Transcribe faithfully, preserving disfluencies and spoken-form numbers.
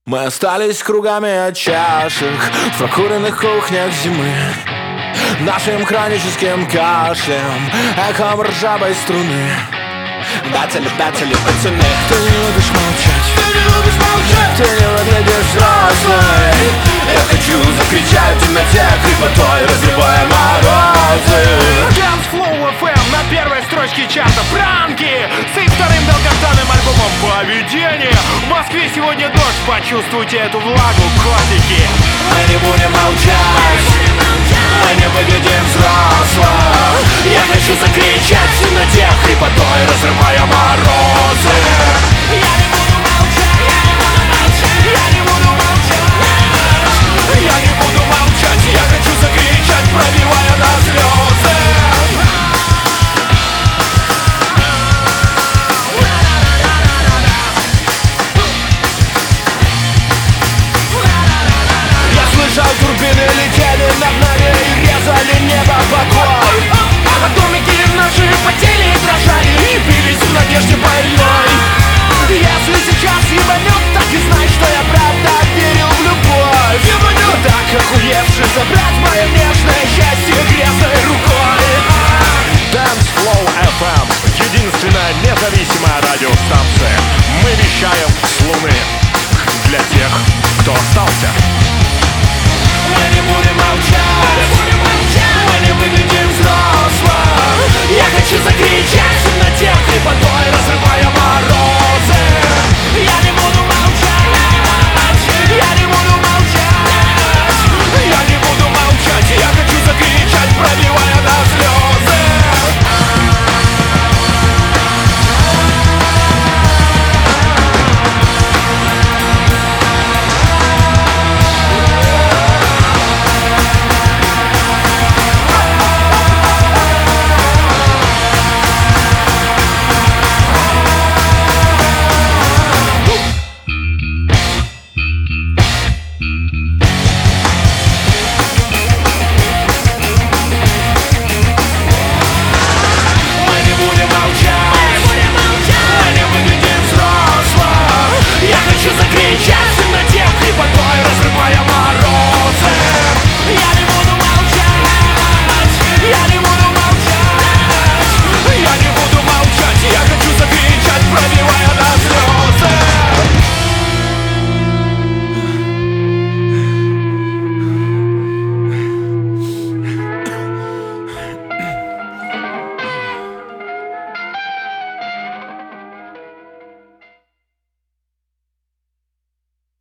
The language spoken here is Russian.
Мы остались кругами от чашек в прокуренных кухнях зимы, нашим хроническим кашлем, эхом ржавой струны. Батали, батали, пацаны, ты не любишь молчать, ты не любишь молчать, ты не выглядишь взрослой. Я хочу закричать в темноте хрипотой, разрывая морозы. Danceflow эф эм на первой строчке чарта пранки с их вторым долгожданным альбомом «Поведение». В Москве сегодня дождь, почувствуйте эту влагу, котики. Мы не будем молчать, мы не выглядим взросло. Я хочу закричать в темноте хрипотой, разрывая морозы. Я не буду молчать, я не буду молчать, я не буду молчать. Я не буду молчать, я хочу закричать, пробивая на слезы. Я слышал, турбины летели над нами и резали небо покой. Атомики наши потели и дрожали и бились в надежде больной. Если сейчас ебанет, так и знай, что я правда верил в любовь. Ебанет, так охуевший забрать мое нежное счастье грязной рукой. Danceflow эф эм — единственная независимая радиостанция. Мы вещаем с Луны для тех, кто остался. Мы не будем молчать, мы не выглядим взрослым. Я хочу закричать в темноте хрипотой, разрывая мороз.